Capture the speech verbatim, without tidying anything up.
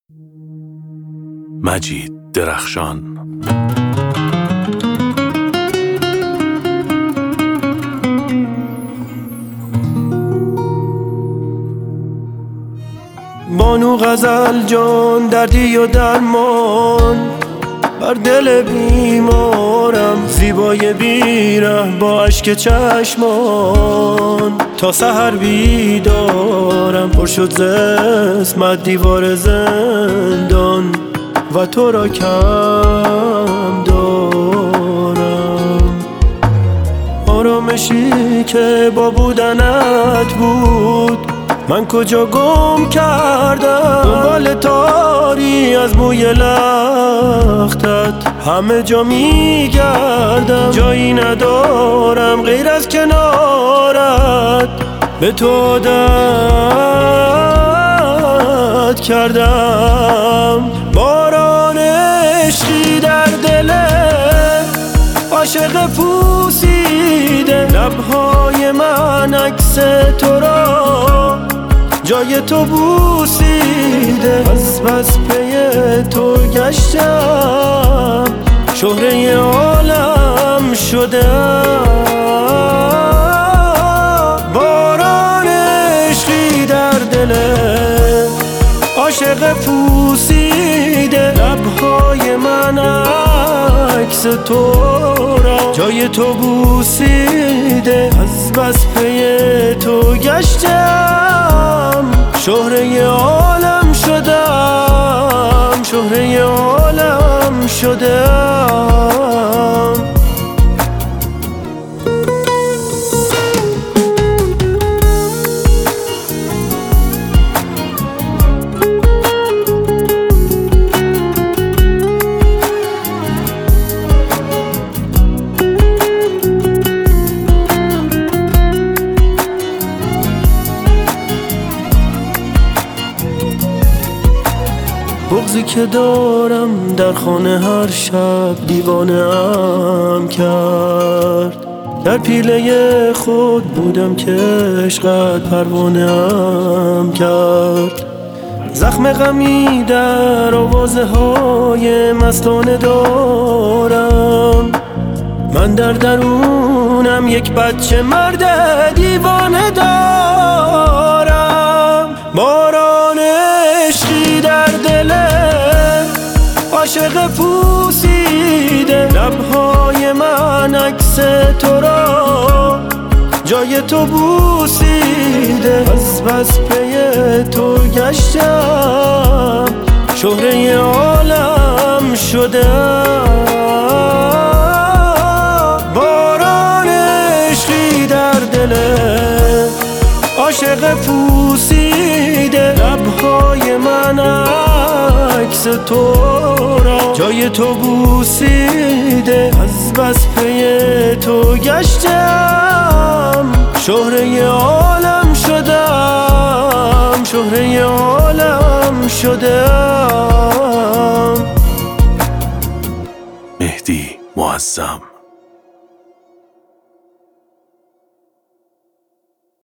مجید درخشان. بانو غزل جان دردی و درمان بر دل بیمارم، زیبای بیره با اشک چشمان تا سحر بیدارم. پر شد ز اسمت دیوار زندان و تو را کم دارم. آرامشی که با بودنت بود من کجا گم کردم؟ دنبال تاری از موی لختت همه جا میگردم. جایی ندارم غیر از کنارت، به تو عادت کردم. باران عشقی در دل عاشق پوسیده، لبهای من عکس تو را جای تو بوسیده. از بس پی تو گشتم، شهره عالم شدم. باران عشقی در دل عاشق پوسیده، لبهای من عکس تو را جای تو بوسیده. از بس پی تو گشتم، شهره عالم شدم، شهره عالم شدم. بغضی که دارم در خانه هر شب دیوانه‌ام کرد. در پیله خود بودم که عشقت پروانه‌ام کرد. زخم غمی در آوازه های مستانه دارم، من در درونم یک بچه مرد دیوانه دارم. باران عشقی در دل عاشق پوسیده، لبهای من عکس تو را جای تو بوسیده. از بس پی تو گشتم، شهره عالم شدم. باران عشقی در دل عاشق پوسیده، لبهای من عکس تو را جای تو بوسیده. از بس پی تو گشتم، شهره عالم شدم، شهره عالم شدم. مهدی معظم.